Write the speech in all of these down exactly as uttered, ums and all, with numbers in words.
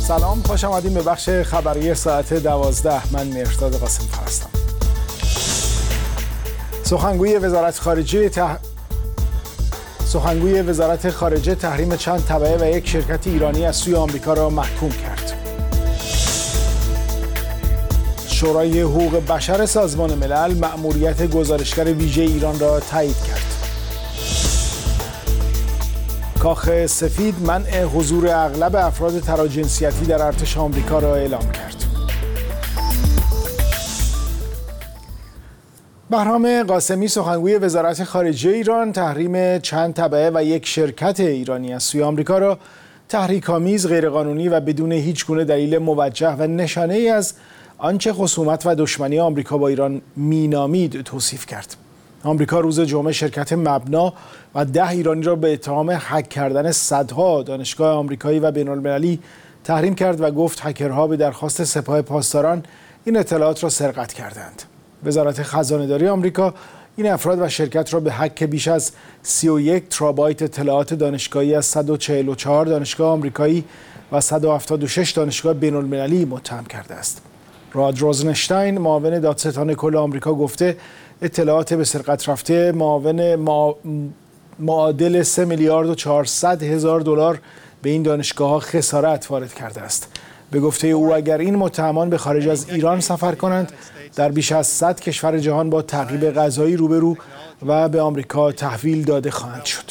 سلام، خوش آمدیم به بخش خبری ساعت دوازده. من مهرداد قاسم هستم. سخنگوی وزارت خارجه تح... سخنگوی وزارت خارجه تحریم چند تبعه و یک شرکت ایرانی از سوی آمریکا را محکوم کرد. شورای حقوق بشر سازمان ملل مأموریت گزارشگر ویژه ایران را تایید کرد. کاخ سفید منع حضور اغلب افراد تراجنسیتی در ارتش آمریکا را اعلام کرد. بهرام قاسمی سخنگوی وزارت خارجه ایران تحریم چند تبعه و یک شرکت ایرانی از سوی آمریکا را تحریک‌آمیز، غیرقانونی و بدون هیچ گونه دلیل موجه و نشانه‌ای از آنچه خصومت و دشمنی آمریکا با ایران مینامید توصیف کرد. آمریکا روز جمعه شرکت مبنا و ده ایرانی را به اتهام هک کردن صدها دانشگاه آمریکایی و بین‌المللی تحریم کرد و گفت هکرها به درخواست سپاه پاسداران این اطلاعات را سرقت کردند. وزارت خزانه‌داری آمریکا این افراد و شرکت را به هک بیش از سی و یک ترابایت اطلاعات دانشگاهی از صد و چهل و چهار دانشگاه آمریکایی و صد و هفتاد و شش دانشگاه بین‌المللی متهم کرده است. راد روزنشتاین معاون دادستان کل آمریکا گفته اطلاعات به سرقت رفته معاون ما... معادل سه میلیارد و چهارصد هزار دلار به این دانشگاه‌ها خسارت وارد کرده است. به گفته او اگر این متهمان به خارج از ایران سفر کنند در بیش از صد کشور جهان با تعقیب قضایی روبرو و به آمریکا تحویل داده خواهند شد.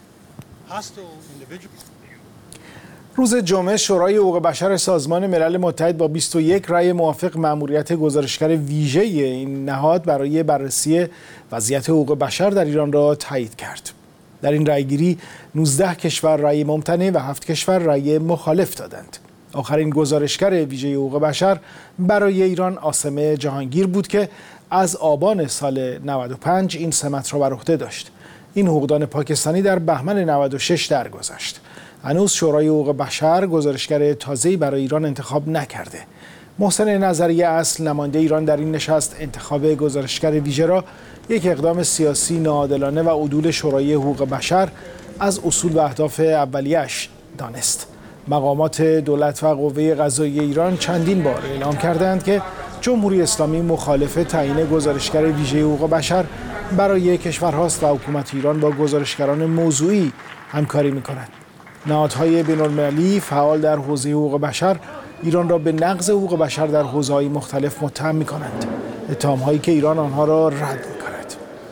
روز جمعه شورای حقوق بشر سازمان ملل متحد با بیست و یک رأی موافق مأموریت گزارشگر ویژه این نهاد برای بررسی وضعیت حقوق بشر در ایران را تایید کرد. در این رأیگیری نوزده کشور رأی ممتنع و هفت کشور رأی مخالف دادند. آخرین گزارشگر ویژه حقوق بشر برای ایران عاصم جهانگیر بود که از آبان سال نود و پنج این سمت را بر عهده داشت. این حقوقدان پاکستانی در بهمن نود و شش درگذشت. هنوز شورای حقوق بشر گزارشگر تازه‌ای برای ایران انتخاب نکرده. محسن نظری اصل نماینده ایران در این نشست انتخاب گزارشگر ویژه را یک اقدام سیاسی ناعادلانه و عدول شورای حقوق بشر از اصول و اهداف اولیه‌اش دانست. مقامات دولت و قوه قضاییه ایران چندین بار اعلام کردند که جمهوری اسلامی مخالف تعیین گزارشگر ویژه حقوق بشر برای کشورهاست و حکومت ایران با گزارشگران موضوعی همکاری می‌کند. نهادهای بین‌المللی فعال در حوزه حقوق بشر ایران را به نقض حقوق بشر در حوزه‌های مختلف متهم می‌کنند. اتهام‌هایی که ایران آنها را رد می‌کند.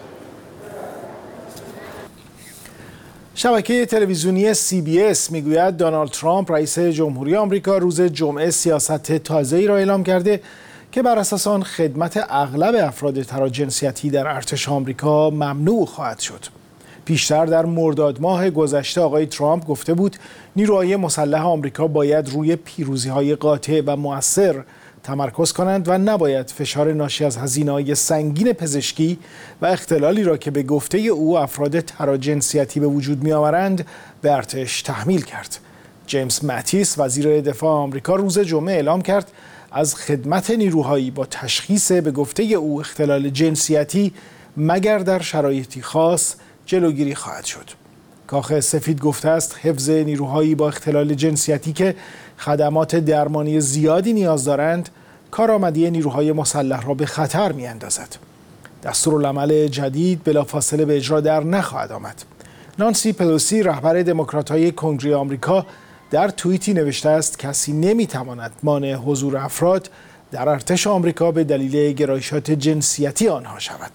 شبکه تلویزیونی سی بی اس میگوید دونالد ترامپ رئیس جمهوری آمریکا روز جمعه سیاست تازه‌ای را اعلام کرده که بر اساس آن خدمت اغلب افراد تراجنسیتی در ارتش آمریکا ممنوع خواهد شد. پیشتر در مرداد ماه گذشته آقای ترامپ گفته بود نیروهای مسلح آمریکا باید روی پیروزی‌های قاطع و مؤثر تمرکز کنند و نباید فشار ناشی از هزینه‌های سنگین پزشکی و اختلالی را که به گفته او افراد تراجنسیتی به وجود می‌آورند به ارتش تحمیل کرد. جیمز ماتیس وزیر دفاع آمریکا روز جمعه اعلام کرد از خدمت نیروهایی با تشخیص به گفته او اختلال جنسیتی مگر در شرایطی خاص جلوگیری خواهد شد. کاخ سفید گفته است حفظ نیروهایی با اختلال جنسیتی که خدمات درمانی زیادی نیاز دارند کارآمدی نیروهای مسلح را به خطر می‌اندازد. دستورالعمل جدید بلافاصله به اجرا در نخواهد آمد. نانسی پلوسی رهبر دموکرات‌های کنگره آمریکا در توییتی نوشته است کسی نمی‌تواند مانع حضور افراد در ارتش آمریکا به دلیل گرایشات جنسیتی آنها شود.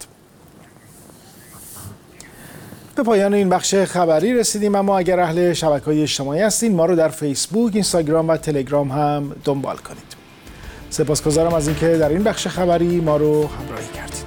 به پایان این بخش خبری رسیدیم، اما اگر اهل شبکه‌های اجتماعی هستین ما رو در فیسبوک، اینستاگرام و تلگرام هم دنبال کنید. سپاسگزارم از اینکه در این بخش خبری ما رو همراهی کردید.